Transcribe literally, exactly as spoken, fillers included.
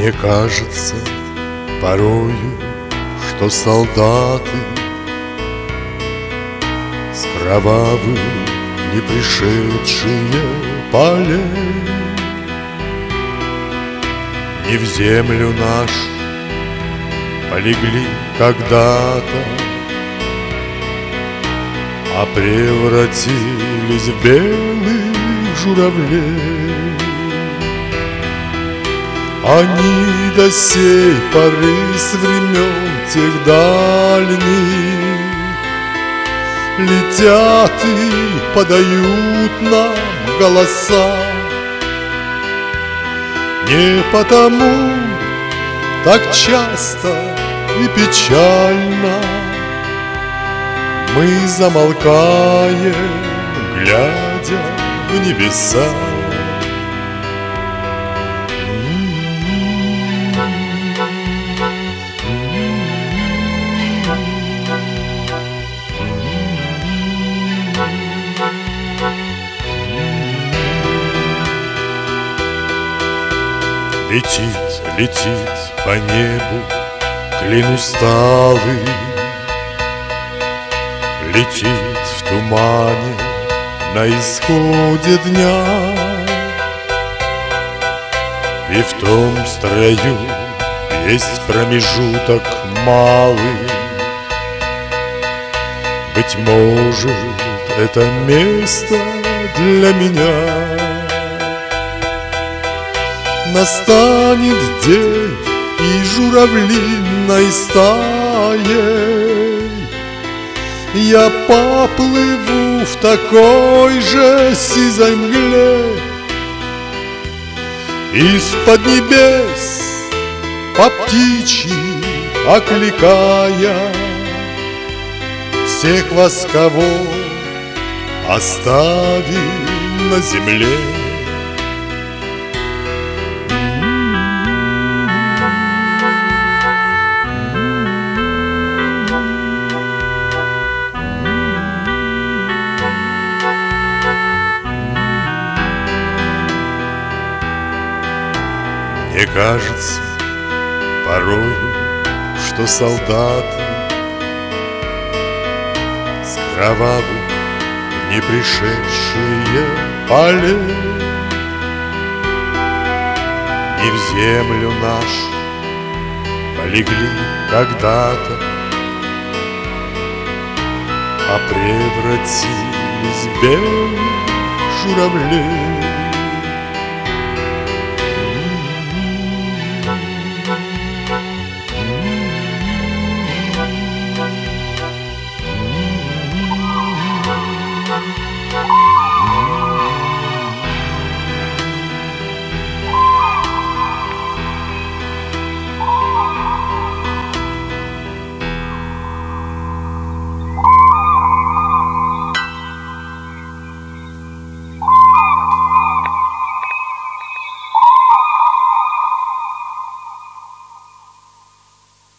Мне кажется порою, что солдаты с кровавых не пришедшие полей не в землю нашу полегли когда-то, а превратились в белых журавлей. Они до сей поры с времен тех дальних летят и подают нам голоса. Не потому так часто и печально мы замолкаем, глядя в небеса. Летит, летит по небу клин усталый, летит в тумане на исходе дня, и в том строю есть промежуток малый. Быть может, это место для меня. Настанет день, и журавлиной стаей я поплыву в такой же сизой мгле. Из-под небес по птичьи окликая всех вас, кого оставим на земле. Мне кажется порой, что солдаты с кровавых не пришедшие полей не в землю нашу полегли когда-то, а превратились в белых журавлей.